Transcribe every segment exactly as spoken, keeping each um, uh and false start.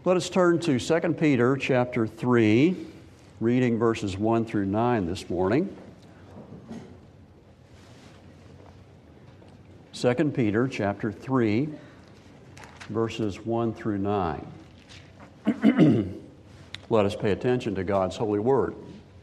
Let us turn to Second Peter chapter three, reading verses one through nine this morning. Second Peter chapter three, verses one through nine. Let us pay attention to God's holy word.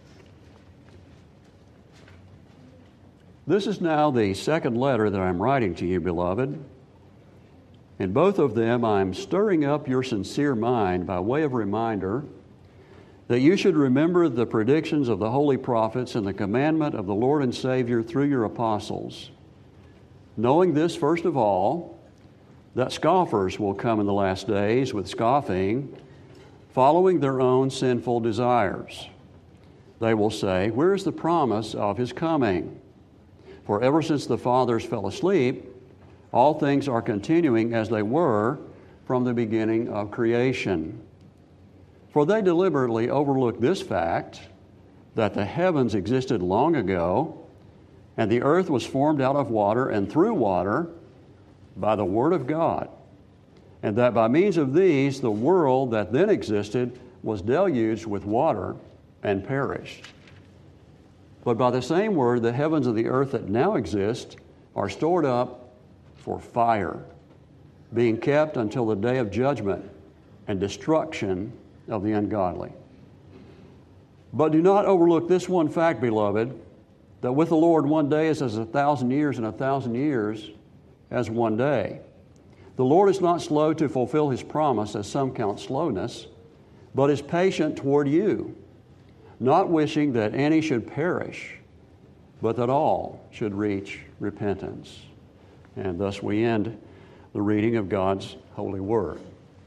This is now the second letter that I'm writing to you, beloved. In both of them, I'm stirring up your sincere mind by way of reminder that you should remember the predictions of the holy prophets and the commandment of the Lord and Savior through your apostles, knowing this, first of all, that scoffers will come in the last days with scoffing, following their own sinful desires. They will say, "Where is the promise of His coming? For ever since the fathers fell asleep, all things are continuing as they were from the beginning of creation. For they deliberately overlook this fact, that the heavens existed long ago, and the earth was formed out of water and through water by the word of God, and that by means of these the world that then existed was deluged with water and perished. But by the same word, the heavens and the earth that now exist are stored up for fire, being kept until the day of judgment and destruction of the ungodly. But do not overlook this one fact, beloved, that with the Lord one day is as a thousand years, and a thousand years as one day. The Lord is not slow to fulfill His promise, as some count slowness, but is patient toward you, not wishing that any should perish, but that all should reach repentance." And thus we end the reading of God's holy word.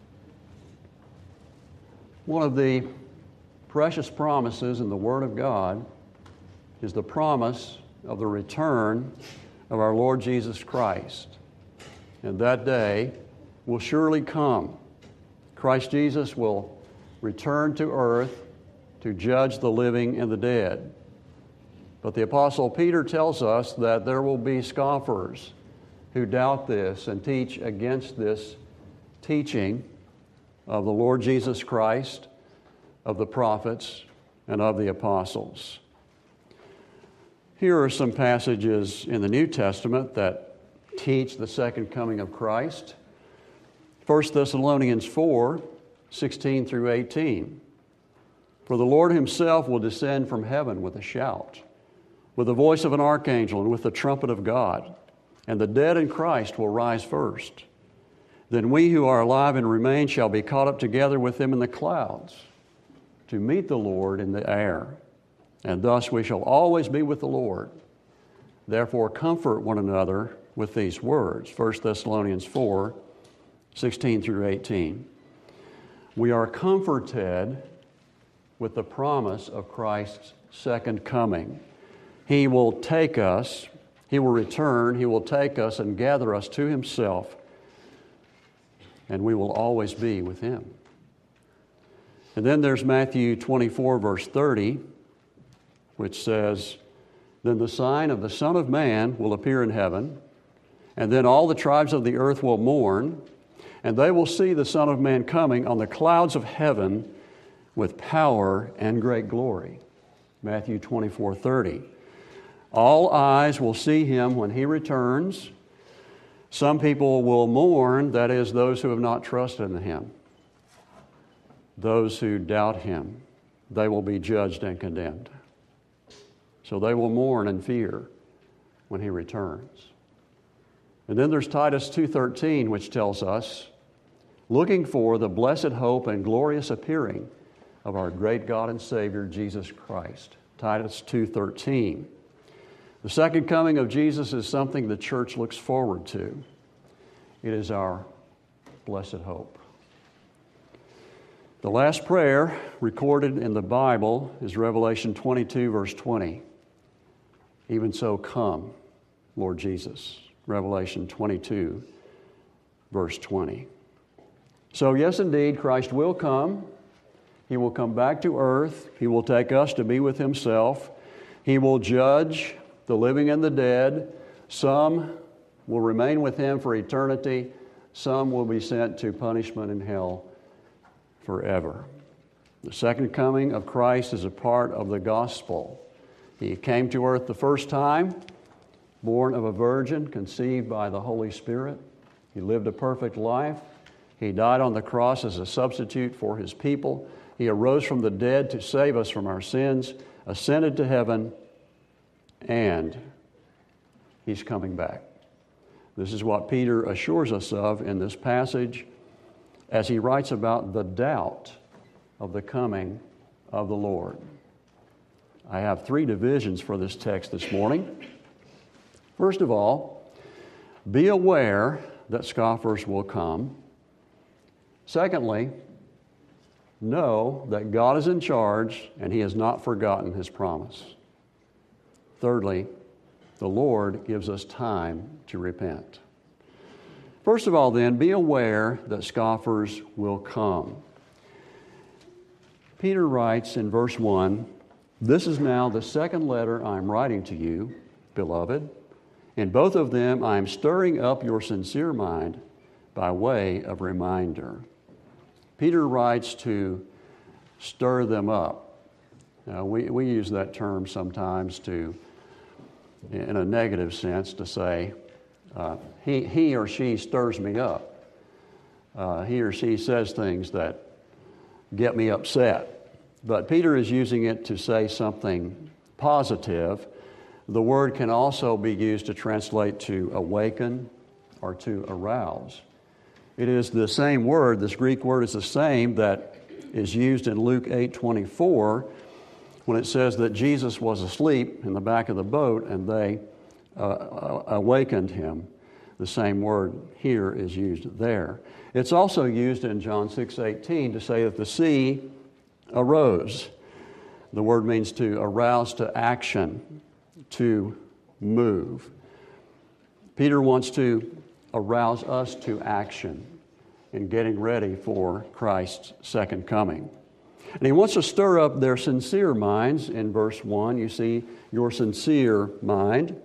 One of the precious promises in the Word of God is the promise of the return of our Lord Jesus Christ. And that day will surely come. Christ Jesus will return to earth to judge the living and the dead. But the Apostle Peter tells us that there will be scoffers who doubt this and teach against this teaching of the Lord Jesus Christ, of the prophets, and of the apostles. Here are some passages in the New Testament that teach the second coming of Christ. First Thessalonians four, sixteen through eighteen. "For the Lord Himself will descend from heaven with a shout, with the voice of an archangel, and with the trumpet of God. And the dead in Christ will rise first. Then we who are alive and remain shall be caught up together with them in the clouds to meet the Lord in the air. And thus we shall always be with the Lord. Therefore comfort one another with these words." First Thessalonians four, sixteen through eighteen. We are comforted with the promise of Christ's second coming. He will take us He will return, He will take us and gather us to Himself, and we will always be with Him. And then there's Matthew twenty-four, verse thirty, which says, "Then the sign of the Son of Man will appear in heaven, and then all the tribes of the earth will mourn, and they will see the Son of Man coming on the clouds of heaven with power and great glory." Matthew twenty-four, thirty. All eyes will see Him when He returns. Some people will mourn, that is, those who have not trusted in Him. Those who doubt Him, they will be judged and condemned. So they will mourn and fear when He returns. And then there's Titus two thirteen, which tells us, "Looking for the blessed hope and glorious appearing of our great God and Savior, Jesus Christ." Titus two thirteen. The second coming of Jesus is something the church looks forward to. It is our blessed hope. The last prayer recorded in the Bible is Revelation twenty-two, verse twenty. "Even so, come, Lord Jesus." Revelation twenty-two, verse twenty. So yes, indeed, Christ will come. He will come back to earth. He will take us to be with Himself. He will judge the living and the dead. Some will remain with Him for eternity. Some will be sent to punishment in hell forever. The second coming of Christ is a part of the gospel. He came to earth the first time, born of a virgin, conceived by the Holy Spirit. He lived a perfect life. He died on the cross as a substitute for his people. He arose from the dead to save us from our sins, ascended to heaven, and he's coming back. This is what Peter assures us of in this passage as he writes about the doubt of the coming of the Lord. I have three divisions for this text this morning. First of all, be aware that scoffers will come. Secondly, know that God is in charge and he has not forgotten his promise. Thirdly, the Lord gives us time to repent. First of all, then, be aware that scoffers will come. Peter writes in verse one, "This is now the second letter I am writing to you, beloved. In both of them I am stirring up your sincere mind by way of reminder." Peter writes to stir them up. Now, we, we use that term sometimes to, in a negative sense, to say, uh, he, he or she stirs me up. Uh, he or she says things that get me upset. But Peter is using it to say something positive. The word can also be used to translate to awaken or to arouse. It is the same word, this Greek word is the same that is used in Luke eight twenty-four when it says that Jesus was asleep in the back of the boat and they uh, awakened him. The same word here is used there. It's also used in John six eighteen to say that the sea arose. The word means to arouse to action, to move. Peter wants to arouse us to action in getting ready for Christ's second coming. And he wants to stir up their sincere minds. In verse one, you see your sincere mind,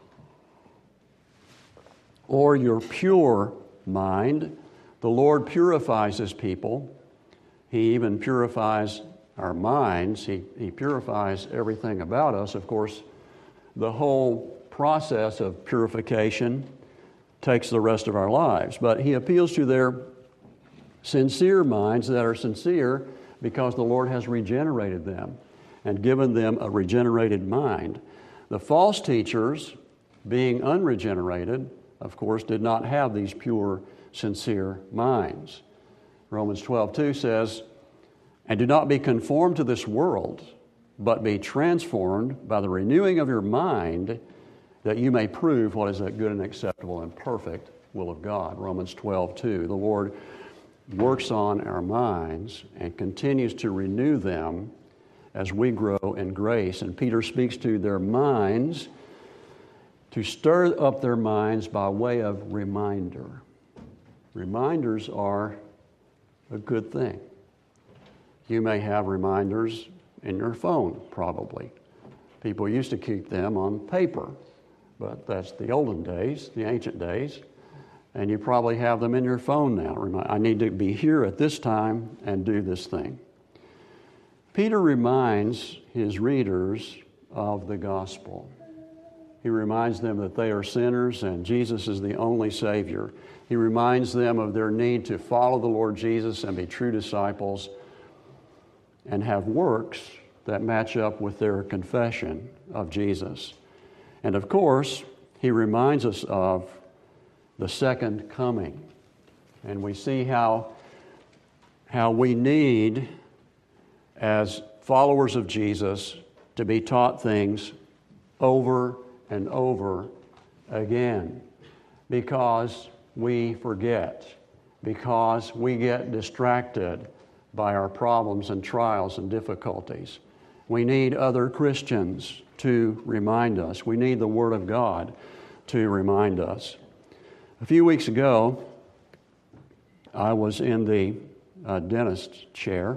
or your pure mind. The Lord purifies his people. He even purifies our minds. He, he purifies everything about us. Of course, the whole process of purification takes the rest of our lives. But he appeals to their sincere minds that are sincere because the Lord has regenerated them and given them a regenerated mind. The false teachers, being unregenerated, of course, did not have these pure, sincere minds. Romans twelve two says, "And do not be conformed to this world, but be transformed by the renewing of your mind, that you may prove what is that good and acceptable and perfect will of God." Romans twelve two. The Lord works on our minds and continues to renew them as we grow in grace. And Peter speaks to their minds to stir up their minds by way of reminder. Reminders are a good thing. You may have reminders in your phone, probably. People used to keep them on paper, but that's the olden days, the ancient days, and you probably have them in your phone now. I need to be here at this time and do this thing. Peter reminds his readers of the gospel. He reminds them that they are sinners and Jesus is the only Savior. He reminds them of their need to follow the Lord Jesus and be true disciples and have works that match up with their confession of Jesus. And of course, he reminds us of the second coming. And we see how, how we need, as followers of Jesus, to be taught things over and over again, because we forget, because we get distracted by our problems and trials and difficulties. We need other Christians to remind us. We need the Word of God to remind us. A few weeks ago, I was in the uh, dentist chair,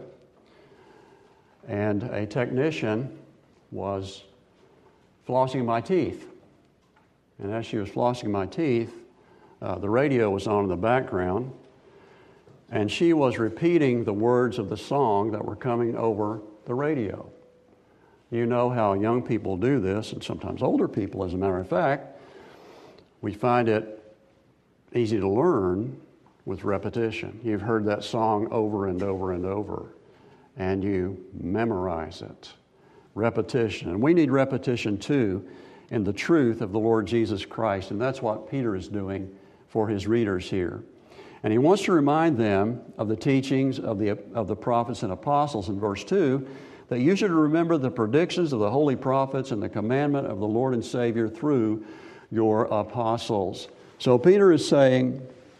and a technician was flossing my teeth. And as she was flossing my teeth, uh, the radio was on in the background, and she was repeating the words of the song that were coming over the radio. You know how young people do this, and sometimes older people, as a matter of fact. We find it easy to learn with repetition. You've heard that song over and over and over, and you memorize it. Repetition. And we need repetition too in the truth of the Lord Jesus Christ, and that's what Peter is doing for his readers here. And he wants to remind them of the teachings of the, of the prophets and apostles in verse two, that you should remember the predictions of the holy prophets and the commandment of the Lord and Savior through your apostles. So Peter is saying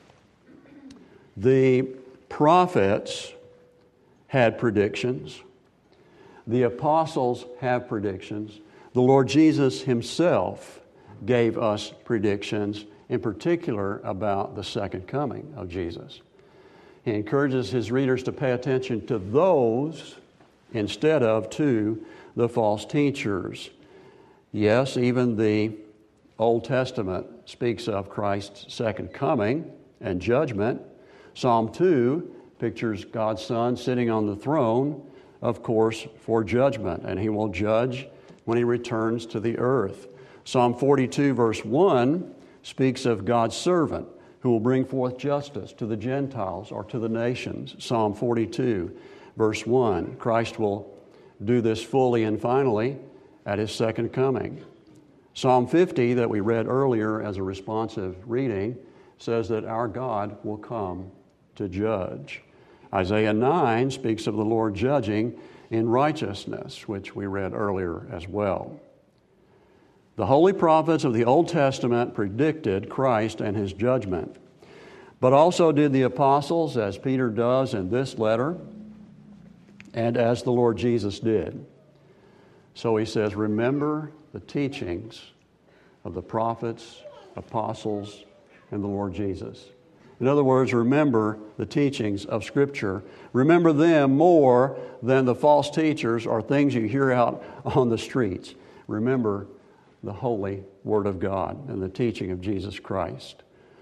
the prophets had predictions. The apostles have predictions. The Lord Jesus himself gave us predictions, in particular about the second coming of Jesus. He encourages his readers to pay attention to those instead of to the false teachers. Yes, even the Old Testament speaks of Christ's second coming and judgment. Psalm two pictures God's Son sitting on the throne, of course, for judgment, and he will judge when he returns to the earth. Psalm forty-two, verse one, speaks of God's servant who will bring forth justice to the Gentiles or to the nations. Psalm forty-two, verse one, Christ will do this fully and finally at his second coming. Psalm fifty, that we read earlier as a responsive reading, says that our God will come to judge. Isaiah nine speaks of the Lord judging in righteousness, which we read earlier as well. The holy prophets of the Old Testament predicted Christ and his judgment, but also did the apostles, as Peter does in this letter, and as the Lord Jesus did. So he says, remember the teachings of the prophets, apostles, and the Lord Jesus. In other words, remember the teachings of Scripture. Remember them more than the false teachers or things you hear out on the streets. Remember the holy Word of God and the teaching of Jesus Christ.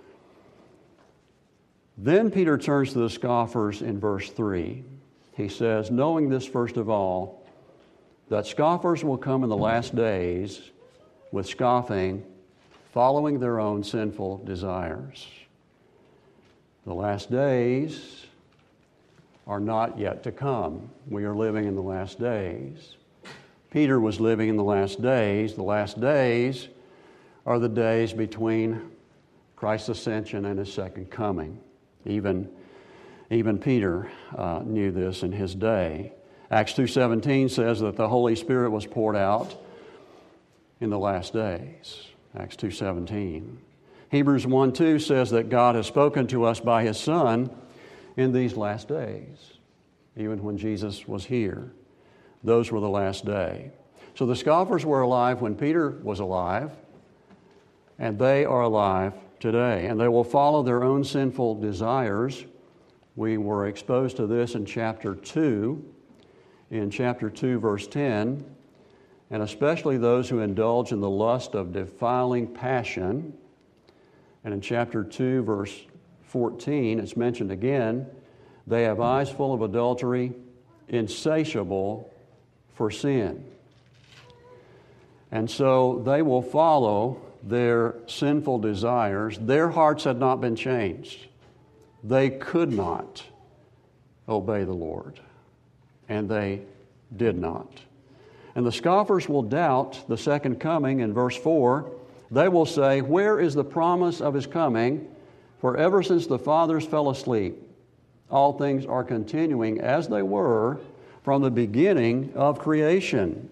Then Peter turns to the scoffers in verse three. He says, knowing this first of all, that scoffers will come in the last days with scoffing, following their own sinful desires. The last days are not yet to come. We are living in the last days. Peter was living in the last days. The last days are the days between Christ's ascension and his second coming. Even, even Peter uh, knew this in his day. Acts two seventeen says that the Holy Spirit was poured out in the last days. Acts two seventeen. Hebrews one two says that God has spoken to us by his Son in these last days, even when Jesus was here. Those were the last day. So the scoffers were alive when Peter was alive, and they are alive today. And they will follow their own sinful desires. We were exposed to this in chapter two, in chapter two, verse ten, and especially those who indulge in the lust of defiling passion. And in chapter two, verse fourteen, it's mentioned again, they have eyes full of adultery, insatiable for sin. And so they will follow their sinful desires. Their hearts had not been changed. They could not obey the Lord, and they did not. And the scoffers will doubt the second coming in verse four. They will say, where is the promise of his coming? For ever since the fathers fell asleep, all things are continuing as they were from the beginning of creation.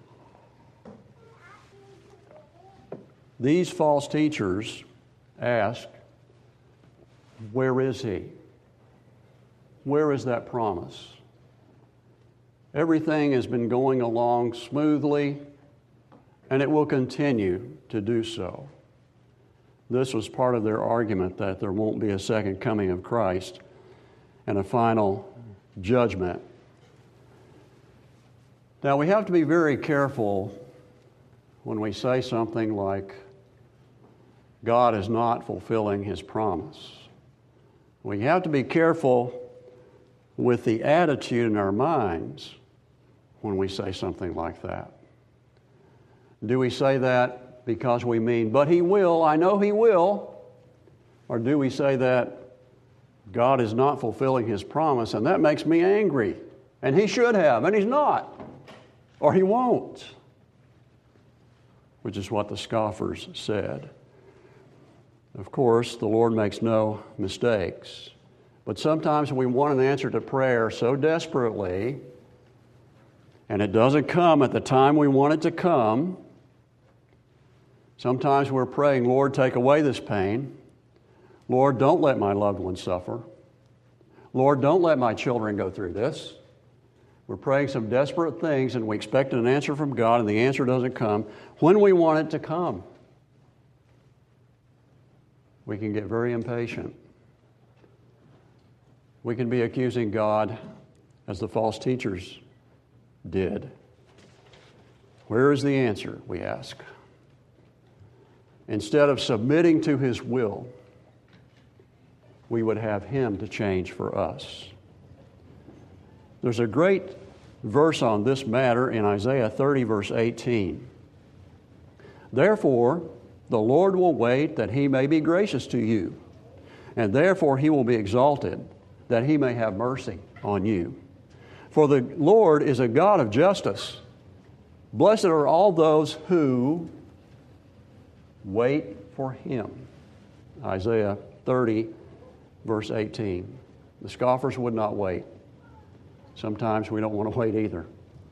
These false teachers ask, where is he? Where is that promise? Everything has been going along smoothly, and it will continue to do so. This was part of their argument that there won't be a second coming of Christ and a final judgment. Now, we have to be very careful when we say something like, God is not fulfilling his promise. We have to be careful with the attitude in our minds when we say something like that. Do we say that because we mean, but He will, I know He will? Or do we say that God is not fulfilling His promise and that makes me angry and He should have and He's not, or He won't? Which is what the scoffers said. Of course, the Lord makes no mistakes. But sometimes we want an answer to prayer so desperately, and it doesn't come at the time we want it to come. Sometimes we're praying, Lord, take away this pain. Lord, don't let my loved ones suffer. Lord, don't let my children go through this. We're praying some desperate things, and we expect an answer from God, and the answer doesn't come when we want it to come. We can get very impatient. We can be accusing God as the false teachers did. Where is the answer, we ask? Instead of submitting to His will, we would have Him to change for us. There's a great verse on this matter in Isaiah thirty, verse eighteen. Therefore, the Lord will wait that He may be gracious to you, and therefore He will be exalted, that He may have mercy on you. For the Lord is a God of justice. Blessed are all those who wait for Him. Isaiah thirty, verse eighteen. The scoffers would not wait. Sometimes we don't want to wait either.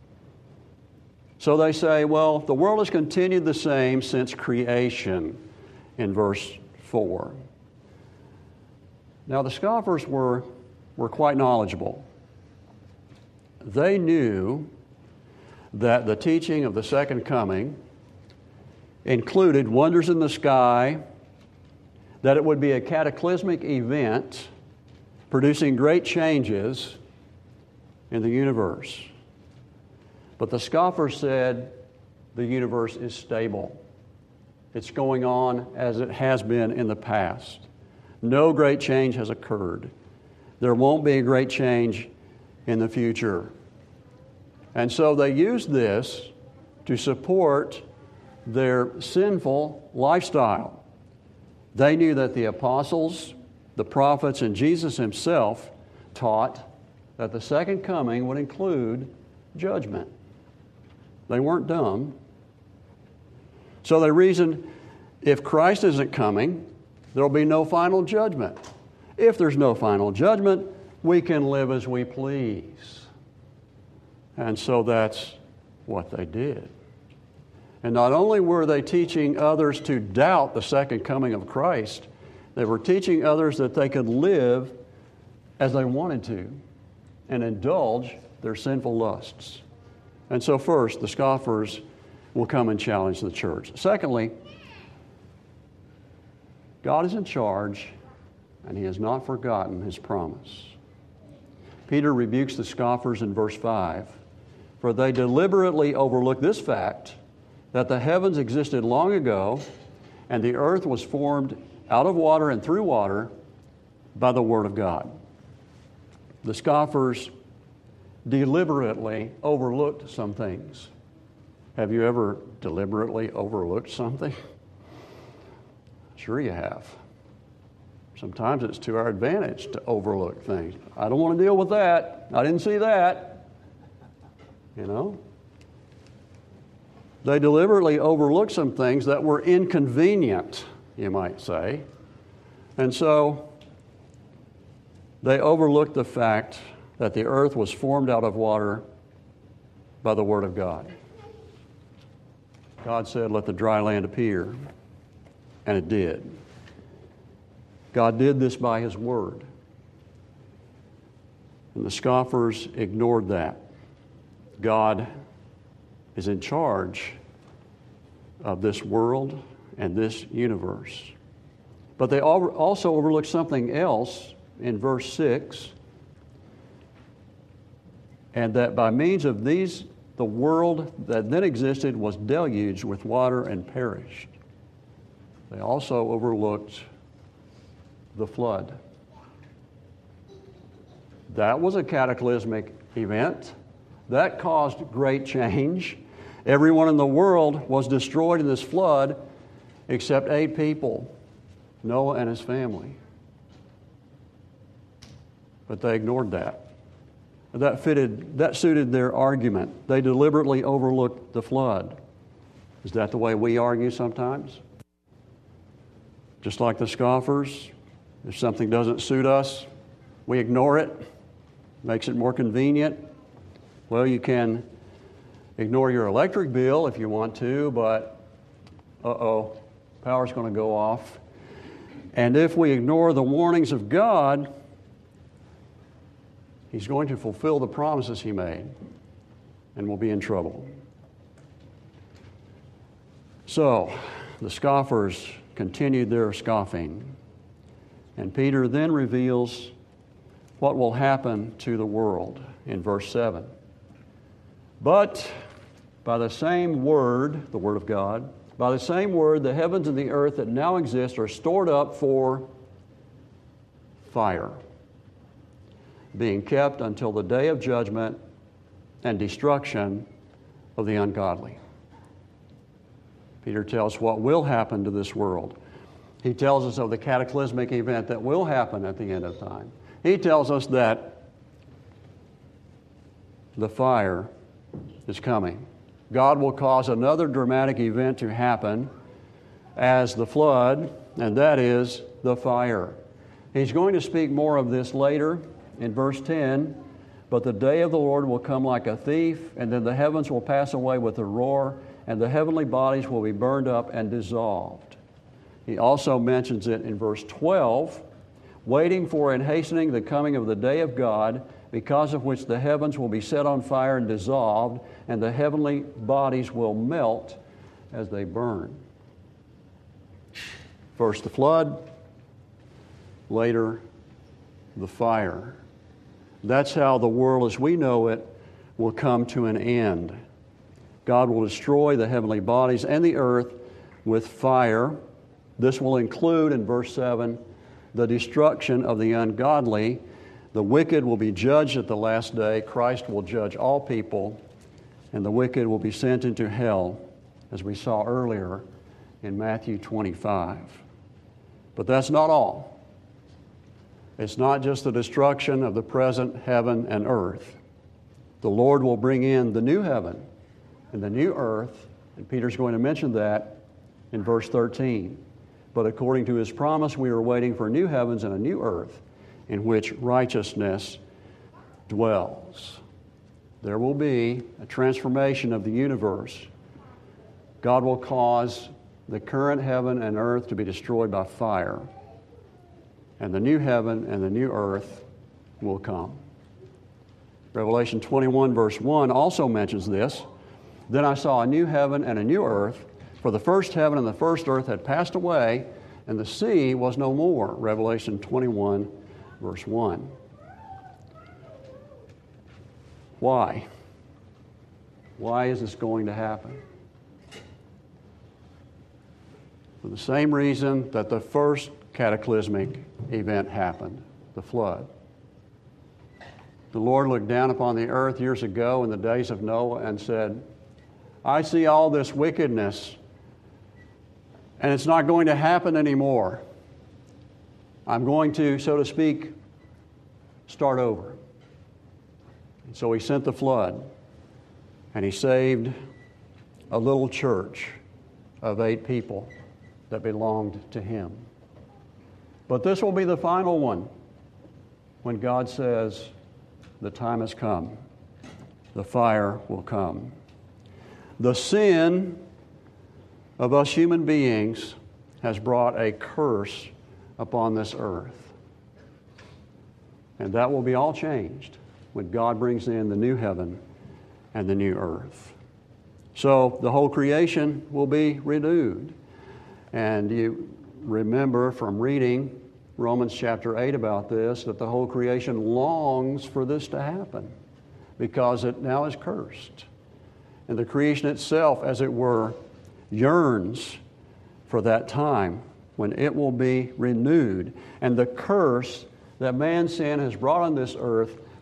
So they say, well, the world has continued the same since creation, in verse four. Now the scoffers were were quite knowledgeable. They knew that the teaching of the second coming included wonders in the sky, that it would be a cataclysmic event producing great changes in the universe. But the scoffers said the universe is stable. It's going on as it has been in the past. No great change has occurred. There won't be a great change in the future. And so they used this to support their sinful lifestyle. They knew that the apostles, the prophets, and Jesus Himself taught that the second coming would include judgment. They weren't dumb. So they reasoned, if Christ isn't coming, there'll be no final judgment. If there's no final judgment, we can live as we please. And so that's what they did. And not only were they teaching others to doubt the second coming of Christ, they were teaching others that they could live as they wanted to and indulge their sinful lusts. And so first, the scoffers will come and challenge the church. Secondly, God is in charge, and He has not forgotten His promise. Peter rebukes the scoffers in verse five, for they deliberately overlook this fact, that the heavens existed long ago, and the earth was formed out of water and through water by the Word of God. The scoffers deliberately overlooked some things. Have you ever deliberately overlooked something? Sure you have. Sometimes it's to our advantage to overlook things. I don't want to deal with that. I didn't see that. You know? They deliberately overlooked some things that were inconvenient, you might say. And so they overlooked the fact that the earth was formed out of water by the Word of God. God said, let the dry land appear, and it did. God did this by His Word. And the scoffers ignored that. God is in charge of this world and this universe. But they also overlooked something else in verse six, and that by means of these, the world that then existed was deluged with water and perished. They also overlooked the flood. That was a cataclysmic event. That caused great change. Everyone in the world was destroyed in this flood except eight people, Noah and his family. But they ignored that. That fitted, that suited their argument. They deliberately overlooked the flood. Is that the way we argue sometimes? Just like the scoffers, if something doesn't suit us, we ignore it. Makes it more convenient. Well, you can ignore your electric bill if you want to, but uh-oh, power's going to go off. And if we ignore the warnings of God, He's going to fulfill the promises He made, and we'll be in trouble. So, the scoffers continued their scoffing. And Peter then reveals what will happen to the world in verse seven. But by the same word, the word of God, by the same word, the heavens and the earth that now exist are stored up for fire, being kept until the day of judgment and destruction of the ungodly. Peter tells what will happen to this world. He tells us of the cataclysmic event that will happen at the end of time. He tells us that the fire is coming. God will cause another dramatic event to happen as the flood, and that is the fire. He's going to speak more of this later in verse ten. But the day of the Lord will come like a thief, and then the heavens will pass away with a roar, and the heavenly bodies will be burned up and dissolved. He also mentions it in verse twelve, waiting for and hastening the coming of the day of God, because of which the heavens will be set on fire and dissolved, and the heavenly bodies will melt as they burn. First the flood, later the fire. That's how the world as we know it will come to an end. God will destroy the heavenly bodies and the earth with fire. This will include, in verse seven, the destruction of the ungodly. The wicked will be judged at the last day. Christ will judge all people, and the wicked will be sent into hell, as we saw earlier in Matthew twenty-five. But that's not all. It's not just the destruction of the present heaven and earth. The Lord will bring in the new heaven and the new earth, and Peter's going to mention that in verse thirteen. But according to His promise, we are waiting for new heavens and a new earth in which righteousness dwells. There will be a transformation of the universe. God will cause the current heaven and earth to be destroyed by fire, and the new heaven and the new earth will come. Revelation twenty-one verse one also mentions this. Then I saw a new heaven and a new earth, for the first heaven and the first earth had passed away, and the sea was no more. Revelation twenty-one verse one. Why? Why is this going to happen? For the same reason that the first cataclysmic event happened, the flood. The Lord looked down upon the earth years ago in the days of Noah and said, I see all this wickedness, and it's not going to happen anymore. I'm going to, so to speak, start over. And so He sent the flood, and He saved a little church of eight people that belonged to Him. But this will be the final one, when God says, the time has come. The fire will come. The sin of us human beings has brought a curse upon this earth. And that will be all changed when God brings in the new heaven and the new earth. So the whole creation will be renewed. And you remember from reading Romans chapter eight about this, that the whole creation longs for this to happen because it now is cursed. And the creation itself, as it were, yearns for that time when it will be renewed. And the curse that man's sin has brought on this earth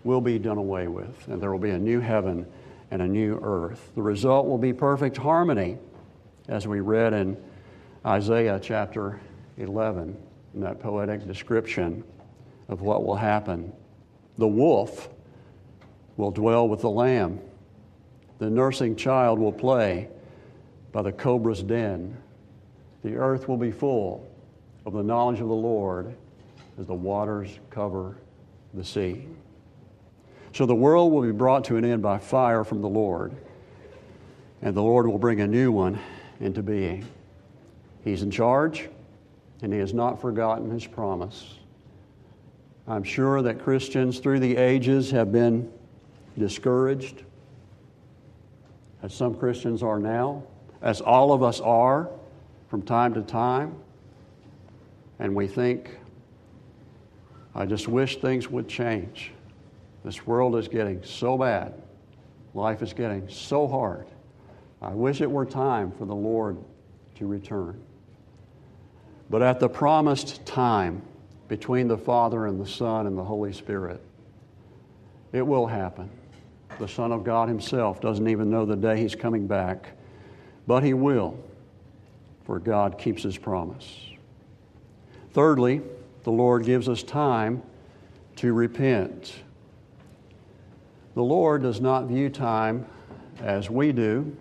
will be done away with, and there will be a new heaven and a new earth. The result will be perfect harmony, as we read in Isaiah chapter eleven, in that poetic description of what will happen. The wolf will dwell with the lamb. The nursing child will play by the cobra's den. The earth will be full of the knowledge of the Lord as the waters cover the sea. So the world will be brought to an end by fire from the Lord, and the Lord will bring a new one into being. He's in charge, and He has not forgotten His promise. I'm sure that Christians through the ages have been discouraged, as some Christians are now, as all of us are from time to time, and we think, I just wish things would change. This world is getting so bad. Life is getting so hard. I wish it were time for the Lord to return. But at the promised time, between the Father and the Son and the Holy Spirit, it will happen. The Son of God Himself doesn't even know the day He's coming back, but He will, for God keeps His promise. Thirdly, the Lord gives us time to repent. The Lord does not view time as we do.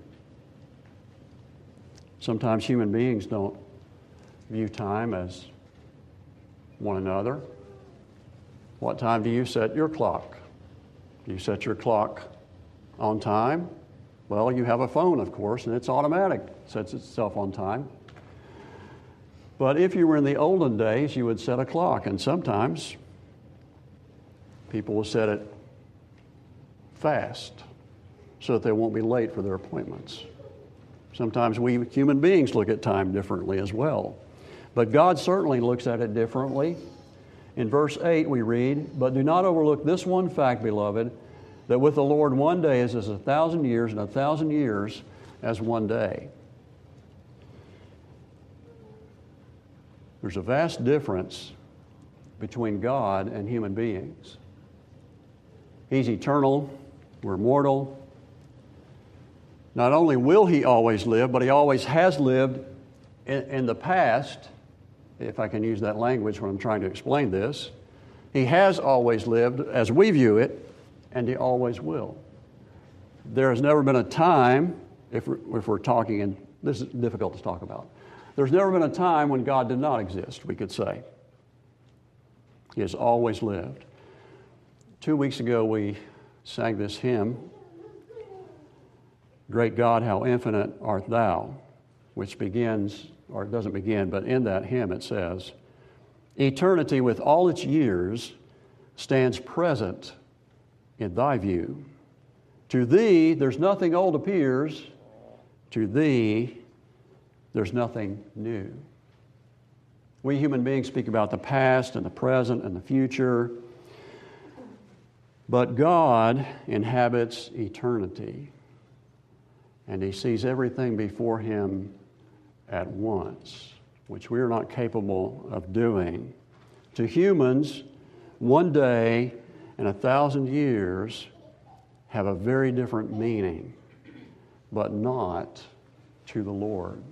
Sometimes human beings don't view time as one another. What time do you set your clock? Do you set your clock on time? Well, you have a phone, of course, and it's automatic. It sets itself on time. But if you were in the olden days, you would set a clock, and sometimes people will set it fast so that they won't be late for their appointments. Sometimes we human beings look at time differently as well. But God certainly looks at it differently. In verse eight we read, "But do not overlook this one fact, beloved, that with the Lord one day is as a thousand years, and a thousand years as one day." There's a vast difference between God and human beings. He's eternal, we're mortal. Not only will He always live, but He always has lived in, in the past, if I can use that language when I'm trying to explain this. He has always lived as we view it, and He always will. There has never been a time, if we're, if we're talking, and this is difficult to talk about, there's never been a time when God did not exist, we could say. He has always lived. Two weeks ago we sang this hymn, "Great God, how infinite art Thou," which begins, or it doesn't begin, but in that hymn it says, "Eternity with all its years stands present in Thy view. To Thee there's nothing old appears, to Thee there's nothing new." We human beings speak about the past and the present and the future, but God inhabits eternity, and He sees everything before Him at once, which we are not capable of doing. To humans, one day and a thousand years have a very different meaning, but not to the Lord.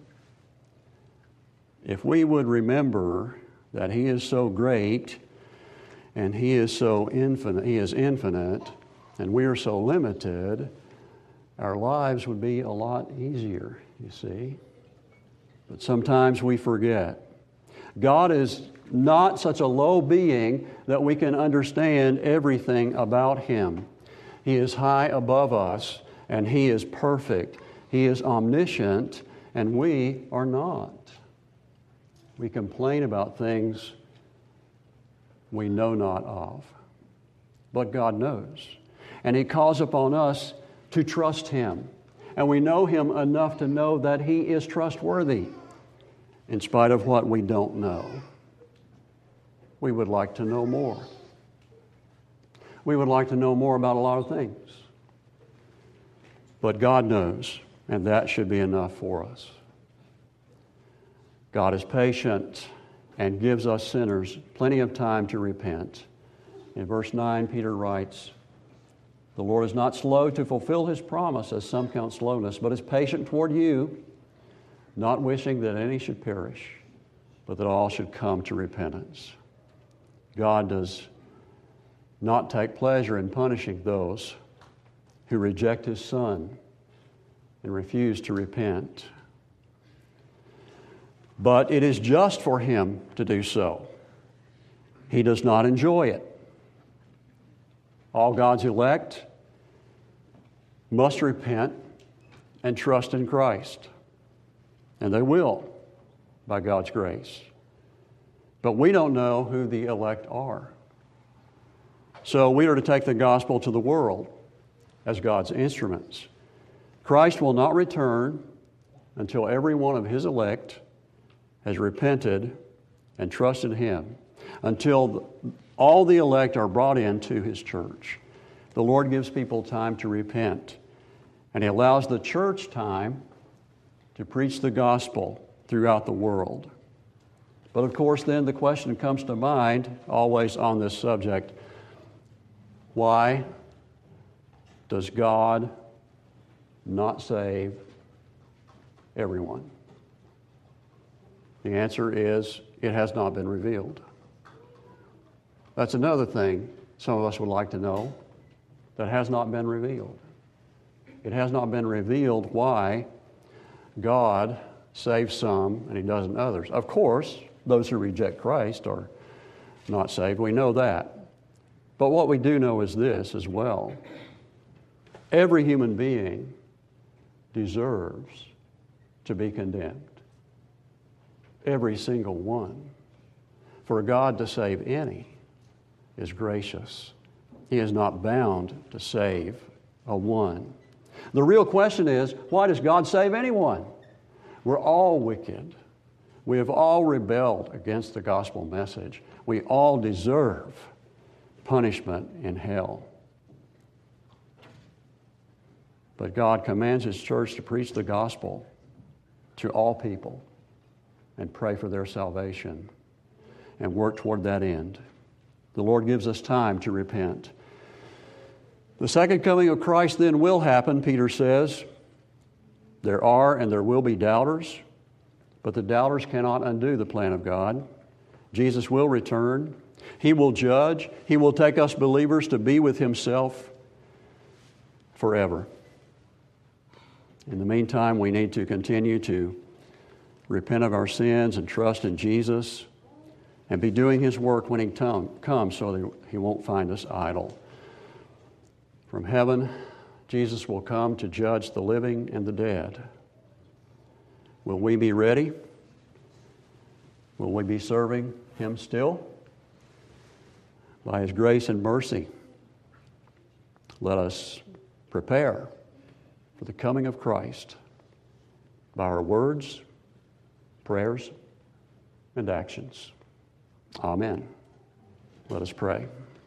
If we would remember that He is so great and He is so infinite, He is infinite, and we are so limited, our lives would be a lot easier, you see. But sometimes we forget. God is not such a low being that we can understand everything about Him. He is high above us, and He is perfect. He is omniscient, and we are not. We complain about things we know not of. But God knows. And He calls upon us to trust Him. And we know Him enough to know that He is trustworthy in spite of what we don't know. We would like to know more. We would like to know more about a lot of things. But God knows, and that should be enough for us. God is patient and gives us sinners plenty of time to repent. In verse nine, Peter writes, The Lord is not slow to fulfill His promise, as some count slowness, but is patient toward you, not wishing that any should perish, but that all should come to repentance. God does not take pleasure in punishing those who reject His Son and refuse to repent. But it is just for Him to do so. He does not enjoy it. All God's elect must repent and trust in Christ. And they will, by God's grace. But we don't know who the elect are. So we are to take the gospel to the world as God's instruments. Christ will not return until every one of His elect has repented and trusted Him, until all the elect are brought into His church. The Lord gives people time to repent, and He allows the church time to preach the gospel throughout the world. But of course, then the question comes to mind, always on this subject: why does God not save everyone? The answer is, it has not been revealed. That's another thing some of us would like to know that has not been revealed. It has not been revealed why God saves some and He doesn't others. Of course, those who reject Christ are not saved. We know that. But what we do know is this as well. Every human being deserves to be condemned. Every single one. For God to save any is gracious. He is not bound to save a one. The real question is, why does God save anyone? We're all wicked. We have all rebelled against the gospel message. We all deserve punishment in hell. But God commands His church to preach the gospel to all people and pray for their salvation and work toward that end. The Lord gives us time to repent. The second coming of Christ then will happen, Peter says. There are and there will be doubters, but the doubters cannot undo the plan of God. Jesus will return. He will judge. He will take us believers to be with Himself forever. In the meantime, we need to continue to repent of our sins and trust in Jesus and be doing His work when He come, comes so that He won't find us idle. From heaven, Jesus will come to judge the living and the dead. Will we be ready? Will we be serving Him still? By His grace and mercy, let us prepare for the coming of Christ by our words, prayers, and actions. Amen. Let us pray.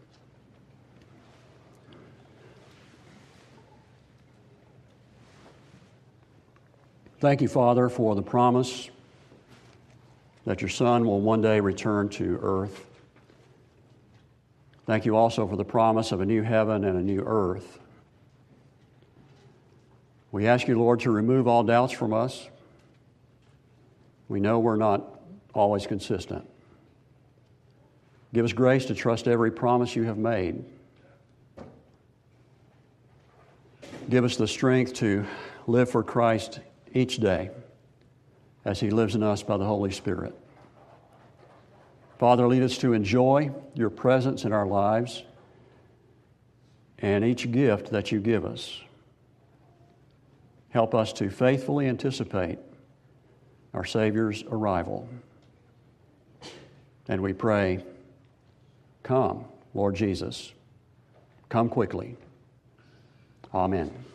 Thank you, Father, for the promise that your Son will one day return to earth. Thank you also for the promise of a new heaven and a new earth. We ask you, Lord, to remove all doubts from us. We know we're not always consistent. Give us grace to trust every promise you have made. Give us the strength to live for Christ each day as He lives in us by the Holy Spirit. Father, lead us to enjoy your presence in our lives and each gift that you give us. Help us to faithfully anticipate our Savior's arrival. And we pray, come, Lord Jesus, come quickly. Amen.